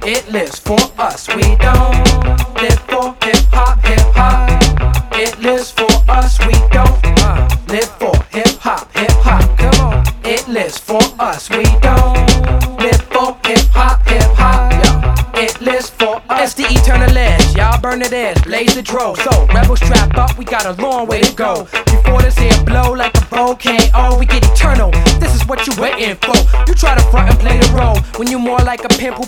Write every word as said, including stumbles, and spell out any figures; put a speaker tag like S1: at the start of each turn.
S1: It lives for us. We don't live for hip hop, hip hop. It lives for us. We don't uh, live for hip hop, hip hop. Come on. It lives for us. We don't live for hip hop, hip hop. Yo, it lives for us. It's the eternal edge. Y'all burn it as blaze the dro. So rebels strap up. We got a long way to go before this here blow like a volcano. We get eternal. This is what you waiting for. You try to front and play the role when you more like a pimp who